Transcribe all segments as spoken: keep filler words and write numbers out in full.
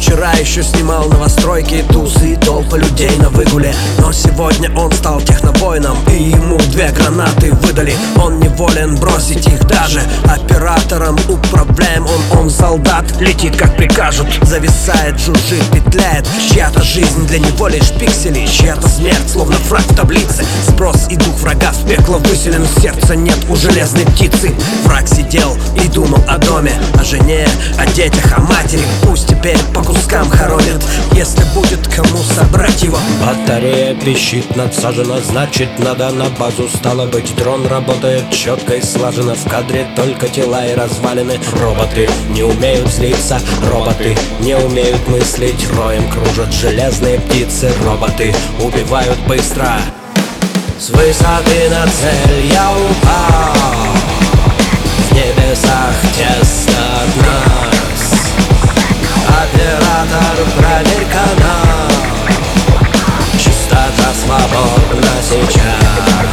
Вчера еще снимал новостройки, тусы и толпы людей на выгуле. Но сегодня он стал технобоином, и ему две гранаты выдали. Он неволен бросить их даже. Оператором управляем он, он солдат, летит как прикажут. Зависает, жужжит, петляет. Чья-то жизнь для него лишь пиксели, чья-то смерть, словно фраг в таблице. Сброс и дух врага в пекло выселен, сердца нет у железной птицы. Враг сидел и думал о доме, о жене, о детях, о матери. Пусть теперь по кускам хоронят, если будет кому собрать его. Батарея пищит, надсажена, значит надо на базу. Стало быть, дрон работает четко и слаженно. В кадре только тела и развалины. Роботы не умеют злиться, роботы не умеют мыслить. Роем кружат железные птицы, роботы убивают быстро. С высоты на цель я упал, в небесах тесно от нас. Оператор, проверь канал, частота свободна сейчас.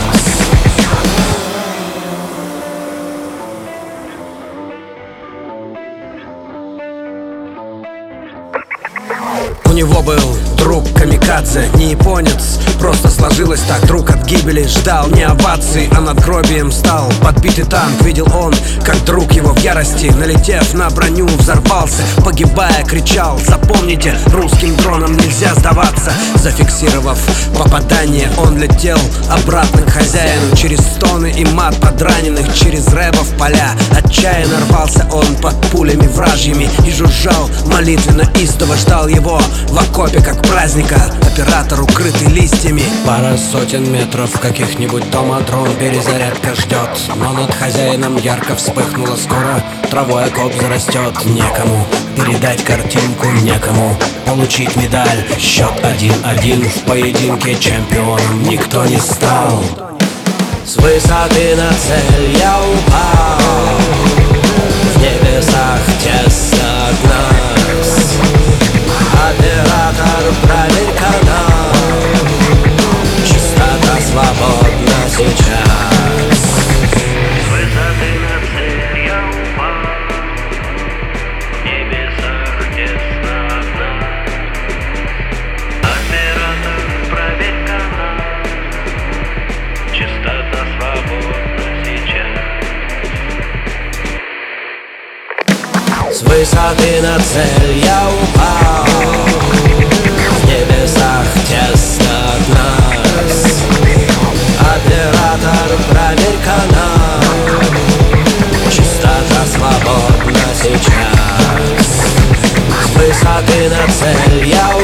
У него был друг камикадзе, не японец, просто сложилось так. Друг от гибели ждал не овации, а надгробием стал подбитый танк. Видел он, как друг его в ярости, налетев на броню, взорвался. Погибая, кричал: запомните, русским дронам нельзя сдаваться. Зафиксировав попадание, он летел обратно к хозяину. Через стоны и мат подраненных, через рэбов поля. Отчаянно рвался он под пулями вражьими и жужжал молитвенно, истово ждал его в окопе, как праздника. Оператор, укрытый листьями. Пара сотен метров каких-нибудь дома, дрон перезарядка ждет. Но над хозяином ярко вспыхнуло скоро. Травой окоп зарастет. Некому передать картинку, некому получить медаль. Счет один-один, в поединке чемпионом никто не стал. С высоты на цель я упал, в небесах тесно от нас. Оператор, проверь канал, частота свободна сейчас. С высоты на цель я упал, в небесах тесно от нас. Оператор, проверь канал, частота свободна сейчас. С высоты на цель я упал, в небесах тесно от нас. Оператор, проверь канал, частота свободна сейчас. С высоты на цель я упал,